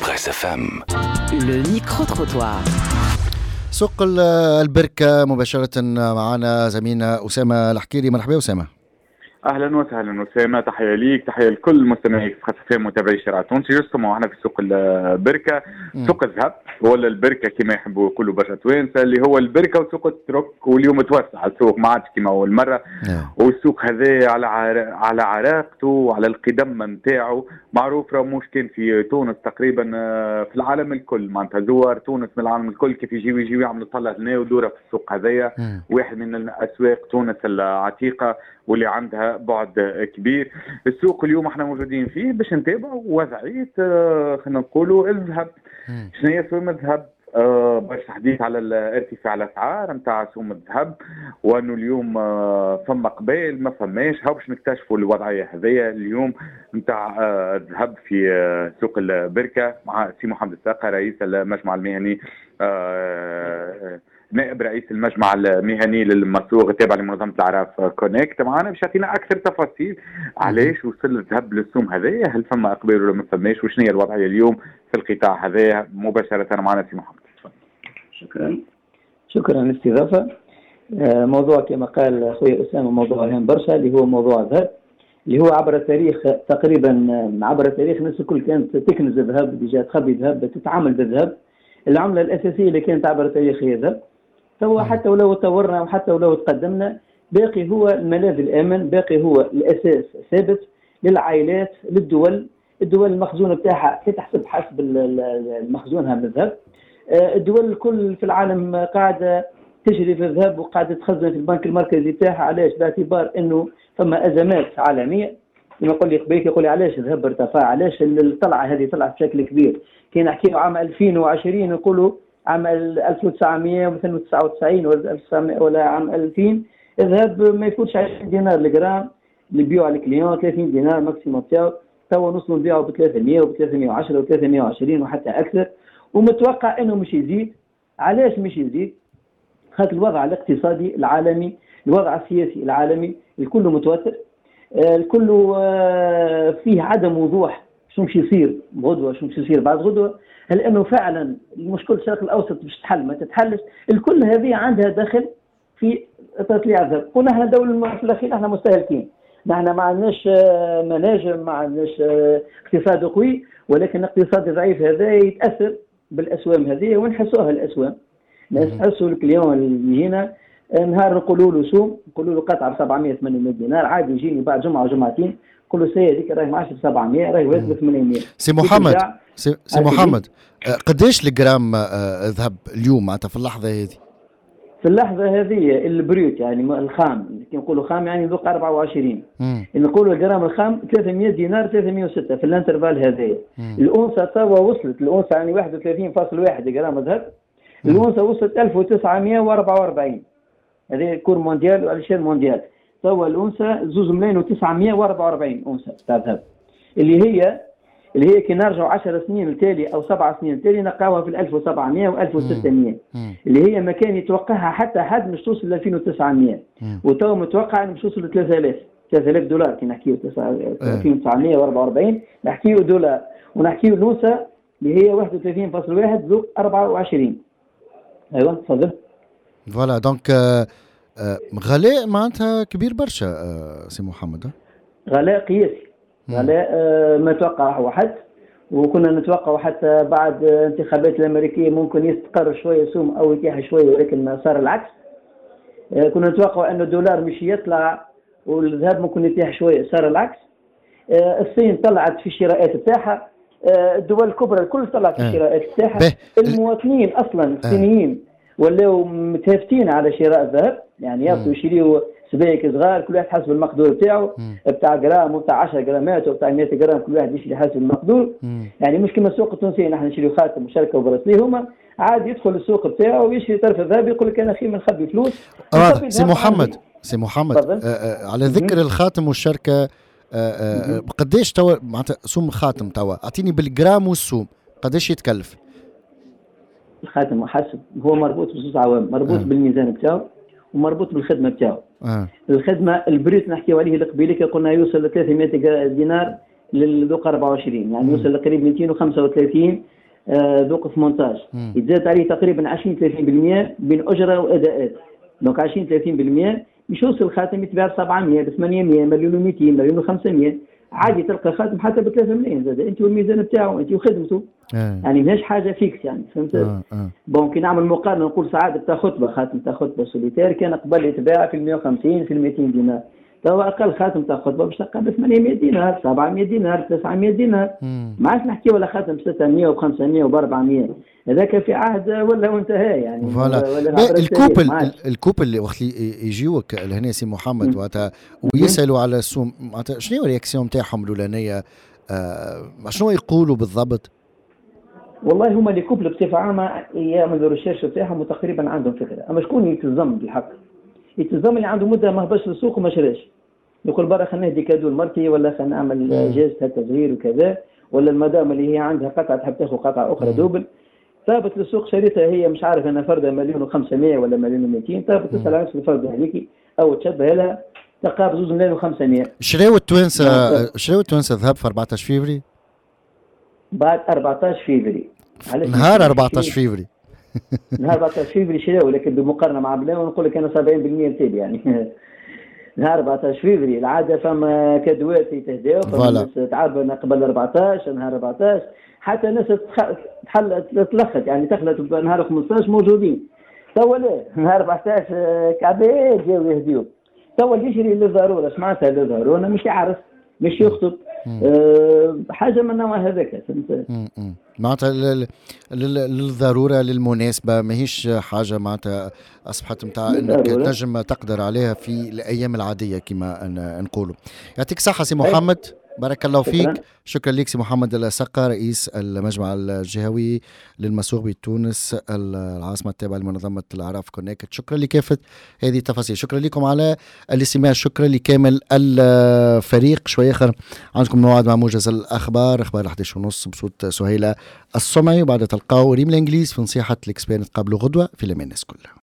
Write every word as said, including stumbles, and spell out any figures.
Adresse F M. Le micro-trottoir. سوق البركة مباشرة معنا زميلنا أسامة الحكيري. مرحبا أسامة. اهلا وسهلا اسامه، تحيه ليك، تحيه لكل مستمعي في خاصه متابعي شارع تونسي. جستم معنا في سوق البركه، سوق الذهب ولا البركه كما يحبوا يقولوا برشا توانسه، اللي هو البركه وسوق الترك. واليوم توسع السوق ما عادش كما اول مره. والسوق هذا على عر... على عراقته وعلى القدم نتاعو معروف، راه مش كان في تونس تقريبا، في العالم الكل معناتها زوار تونس من العالم الكل كيف يجيو يجيو يعملوا طلع هنا ودوره في السوق هذايا. واحد من اسواق تونس العتيقه واللي عندها بعد كبير. السوق اليوم احنا موجودين فيه باش نتابعوا وضعيه خلينا نقولوا الذهب. شنو هي سوم الذهب؟ آه باش حديث على ارتفاع الاسعار نتاع سوم الذهب، وانه اليوم آه فما قبائل ما فماش. هاو باش نكتشفوا الوضعيه هذيا اليوم نتاع آه الذهب في آه سوق البركه مع سي محمد الساقه رئيس المجمع المهني، آه نائب رئيس المجمع المهني للمسوق التابع لمنظمه العراف كونكت. معنا باش يعطينا اكثر تفاصيل علاش وصل الذهب للسوم هذايا، هل فما اقبال ولا ما فماش، وشنو هي الوضعيه اليوم في القطاع هذايا. مباشره معنا سي محمد. شكرا شكرا للاستضافه. موضوع كما قال اخوي اسامه موضوع هام برشا، اللي هو موضوع الذهب، اللي هو عبر التاريخ تقريبا عبر التاريخ الناس الكل كانت تكنز الذهب، اللي جات تخبي الذهب، تتعامل بالذهب. العمله الاساسيه اللي كانت عبر التاريخ هي الذهب. فهو حتى ولو تطورنا وحتى ولو تقدمنا باقي هو الملاذ الامن، باقي هو الاساس ثابت للعائلات، للدول. الدول المخزون بتاعها تحسب حسب المخزونها من الذهب. الدول الكل في العالم قاعده تجري في الذهب وقاعده تخزن في البنك المركزي بتاعها. علاش؟ باعتبار انه ثم ازمات عالميه. لما يقول لي قبيك يقول لي علاش الذهب ارتفع، علاش الطلعه هذه طلعت بشكل كبير. كي نحكيو عام ألفين وعشرين نقولوا عام ألف وتسعمائة وتسعة وتسعين ولا عام ألفين الذهب ما يفوتش عشرين دينار الجرام اللي بيعوا على الكليون، ثلاثين دينار ماكسيموم تاعو. توا نوصلوا نبيعوا ب ثلاثمائة و ثلاثمائة وعشرة و ثلاثمائة وعشرين وحتى اكثر، ومتوقع انه مش يزيد. علاش مش يزيد؟ خاطر الوضع الاقتصادي العالمي، الوضع السياسي العالمي الكل متوتر، الكل فيه عدم وضوح شو مش يصير غدوه، شو مش يصير بعد غدوه. هل انه فعلا المشكله الشرق الاوسط باش تحل ما تتحلش؟ الكل هذه عندها دخل في تطليع الذهب. قلنا احنا دوله في الاخير احنا مستهلكين، نحن ما عندناش مناجم، ما عندناش اقتصاد قوي، ولكن الاقتصاد الضعيف هذا يتاثر بالاسوام هذه ونحسوها الاسوام. نحسوا الكليون اللي هنا نهار نقولوا له سوم، نقولوا له قطعه ب سبعمائة ثمانمائة دينار، عادي يجيني بعد جمعه وجمعتين نقول له سي هذيك راهي ما عادش ب سبعمائة راهي ب ثمانمائة. سي محمد سي, سي محمد قداش الجرام ذهب اليوم معناتها في اللحظه هذه؟ في اللحظه هذه البريوت يعني الخام، كي نقولوا خام يعني ذوق أربعة وعشرين، نقولوا الجرام الخام ثلاثمائة دينار ثلاثمائة وستة في الانترفال هذايا. الأونصة توا وصلت الأونصة يعني واحد وثلاثين فاصلة واحد جرام ذهب، الأونصة وصلت ألف وتسعمائة وأربعة وأربعين. هذه كور مونديال والشين مونديال. توا الأونصة زوز ملايين وتسعمائة وأربعة وأربعين أونصة تاع ذهب، اللي هي اللي هي كي نرجعوا عشر سنين التالي او سبع سنين التالي نلقاوها في ألف وسبعمائة و ألف وستمائة، اللي هي ما كان يتوقعها حتى حد مش توصل ل ألفين وتسعمائة، وتو متوقع انه مش توصل ل ثلاثة آلاف ثلاثة آلاف دولار. كي نحكيو ألفين وتسعمائة وأربعة وأربعين نحكيو دولار، ونحكيو الأونصة اللي هي واحد وثلاثين فاصلة واحد ذوق أربعة وعشرين. ايوه تفضل. فوالا دونك غلاء معناتها كبير برشا سي محمد. غلاء قياسي، غلاء آه ما توقعه حد، وكنا نتوقع حتى بعد الانتخابات الامريكيه ممكن يستقر شويه سوم او يتيح شويه، ولكن صار العكس. آه كنا نتوقع ان الدولار مش يطلع والذهب ممكن يتيح شويه، صار العكس. آه الصين طلعت في الشراءات بتاعها، آه الدول الكبرى الكل طلعت في الشراءات بتاعها. المواطنين اصلا الصينيين ولاو متهافتين على شراء الذهب، يعني ياخذوا يشريوا سبايك صغار كل واحد حسب المقدور بتاعه، بتاع جرام وبتاع عشرة جرامات وبتاع مائة جرام، كل واحد يشري حسب المقدور. يعني مش كما السوق التونسي نحن نشري خاتم وشركه وبرسلي، هما عادي يدخل السوق بتاعه ويشري طرف الذهب يقول لك انا اخي ما نخبي فلوس. سي محمد سي محمد آه آه على ذكر الخاتم والشركه، آه آه قديش توا معناتها سوم خاتم توا؟ اعطيني بالجرام والسوم قديش يتكلف الخاتم؟ حسب هو مربوط بزوج عوامل، مربوط آه. بالميزان بتاعه ومربوط بالخدمه بتاعه. آه. الخدمه البريت نحكيو عليه القبيلي قلنا يوصل ل ثلاثمائة دينار للذوق أربعة وعشرين، يعني يوصل لقريب مئتين وخمسة وثلاثين ذوق في مونتاج، يتزاد عليه تقريبا عشرين ثلاثين بالمئة بين اجره واداءات. دونك عشرين ثلاثين بالمئة باش يوصل الخاتم يتباع ب سبعمئة ب ثمانمئة مليون ومئتين مليون وخمسمئة. عادي تلقى خاتم حتى ب ثلاثة ملايين زاد، انت والميزان بتاعه انت وخدمته. آه. يعني ماهيش حاجه فيكس يعني، فهمت؟ آه. آه. بون كي نعمل مقارنه نقول سعاده بتاع خطبه، خاتم تاع خطبه سوليتير كان قبل يتباع في مئة وخمسين في مئتين دينار، تو اقل خاتم تاع خطبه باش تلقى ب ثمانمئة دينار سبعمئة دينار تسعمئة دينار. ما عادش نحكي ولا خاتم ستمئة وخمسمئة وأربعمئة، هذاك في عهد ولا وانتهى يعني. الكوبل الكوبل اللي وقت يجيوك لهنا سي محمد وقتها ويسالوا على السوم، شنو الرياكسيون نتاعهم الاولانيه؟ آه شنو يقولوا بالضبط؟ والله هما اللي كوبل بصفه عامه يعملوا ريشيرش بتاعهم وتقريبا عندهم فكره، اما شكون يتلزم بالحق؟ يتلزم اللي عنده مده ما هبطش للسوق وما شراش، يقول برا خلينا نهدي كادو لمرتي ولا خلينا نعمل جائزه هكا صغير وكذا، ولا المدام اللي هي عندها قطعه تحب تاخذ قطعه اخرى دوبل، ثابت للسوق شريتها هي مش عارف انا فرده مليون وخمسمئة ولا مليون ومئتين، ثابت تسال على نفس الفرده هذيك او تشبه لها تلقاها بزوج مليون وخمسمئة. شراو التوانسه شراو التوانسه ذهب في أربعة عشر فيفري؟ بعد أربعة عشر فيفري، نهار أربعة عشر فيفري نهار أربعة عشر فيفري شراو، لكن بالمقارنه مع بلان نقول لك انا سبعين بالمئة نتاعي يعني. نهار أربعة عشر فيفري العاده فما كادوات يتهداو، فما ناس تعبنا قبل أربعة عشر نهار أربعة عشر، حتى ناس تحل تلخت يعني تخلت نهار خمسة عشر موجودين. توا لا نهار أربعة عشر كعباد جاو يهديو، توا اللي يشري للضروره سمعتها للضروره مش يعرف مش يخطب. أه حاجه من النوع هذاك، فهمت؟ معناتها للضروره للمناسبه، ماهيش حاجه معناتها اصبحت نتاع انك تنجم تقدر عليها في الايام العاديه كما نقولوا. يعطيك صحه سي محمد، بارك الله فيك. شكرا لك سي محمد السقا، رئيس المجمع الجهوي للمسوق بتونس العاصمه التابعه لمنظمه الاعراف كونكت. شكرا لكافه هذه التفاصيل، شكرا لكم على الاستماع، شكرا لكامل الفريق. شوي اخر عندكم موعد مع موجز الاخبار، اخبار أحد عشر ونص بصوت سهيله الصمعي، وبعد تلقاو ريم الانجليز في نصيحه الاكسبيرينس قبل غدوه في الامان الناس كلها.